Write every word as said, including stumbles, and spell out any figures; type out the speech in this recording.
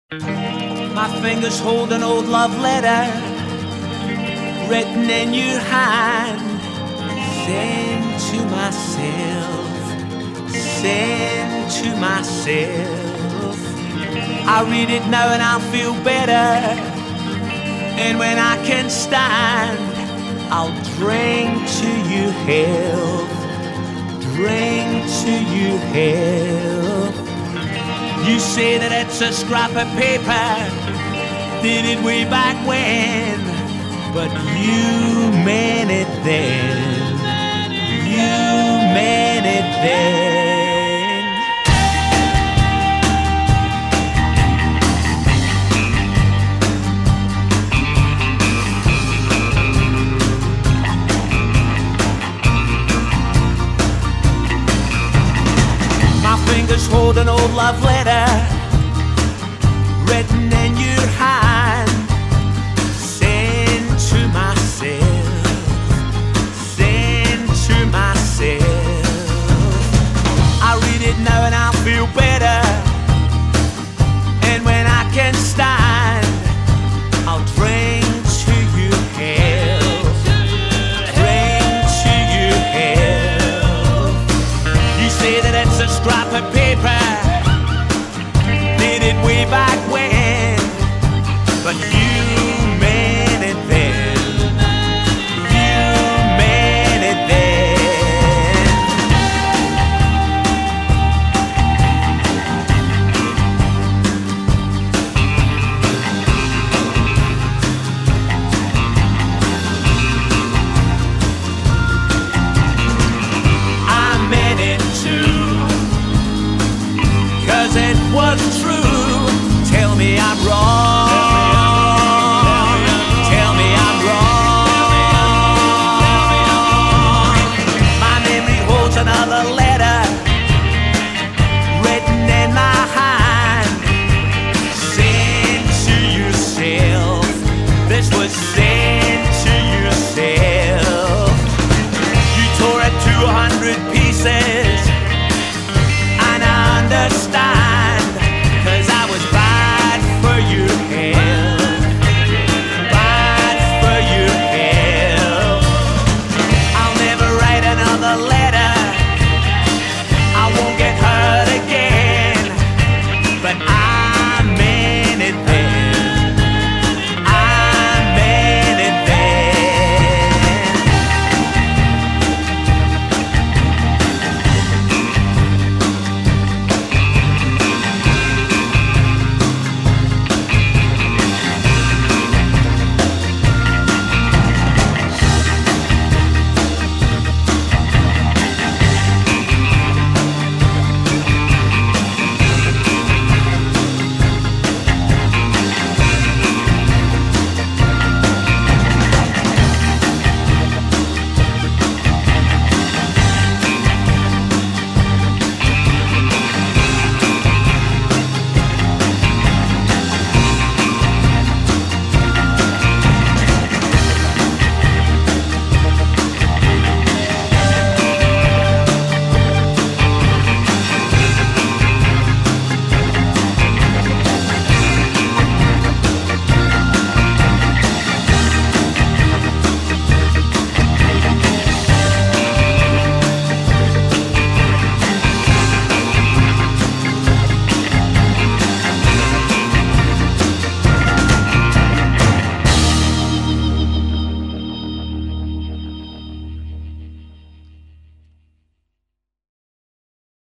My fingers hold an old love letter written in your hand. Send to myself, send to myself. I read it now and I feel better. And when I can stand, I'll drink to your health, drink to your health. You say that it's a scrap of paper, did it way back when, but you meant it then, you meant it then. My fingers hold an old love letter